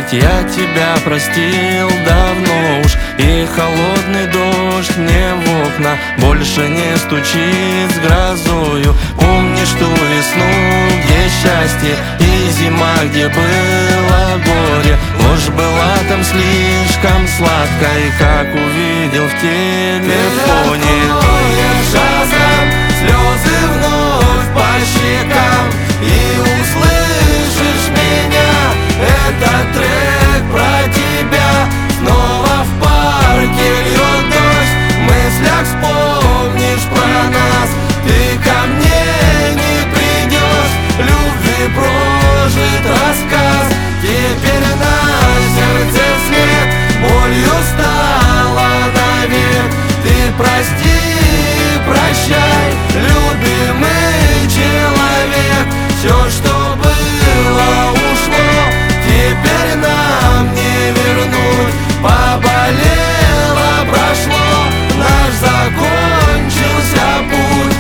ведь я тебя простил давно уж. И холодный дождь мне в окна больше не стучит с грозою. Помнишь ту весну, где счастье, и зима, где было горе. Ложь была там слишком сладкой, как увидел в телефоне. Разом слезы вновь по щекам, и услышишь меня. Этот трек про тебя. Снова в парке льет дождь, в мыслях вспомнишь про нас. Ты ко мне не придешь, любви прожит рассказ. Теперь на сердце след, болью стала навек. Ты прости, прощай, любимый человек. Все, что было, ушло, теперь нам не вернуть. Поболело, прошло, наш закончился путь.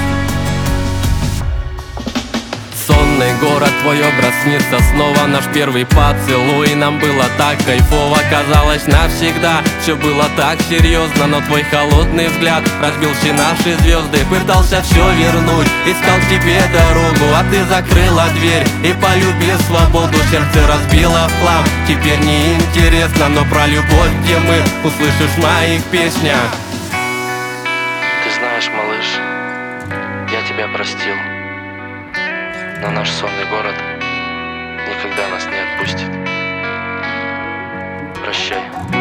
Сонный город, твой образ снится снова. Наш первый поцелуй, нам было так кайфово. Казалось, навсегда все было так серьезно. Но твой холодный взгляд разбил все наши звезды. Пытался все вернуть, искал к тебе дорогу, а ты закрыла дверь и полюбил свободу. Сердце разбило в хлам, теперь не интересно. Но про любовь, где мы, услышишь в моих песнях. Ты знаешь, малыш, я тебя простил, но наш сонный город никогда нас не отпустит. Прощай.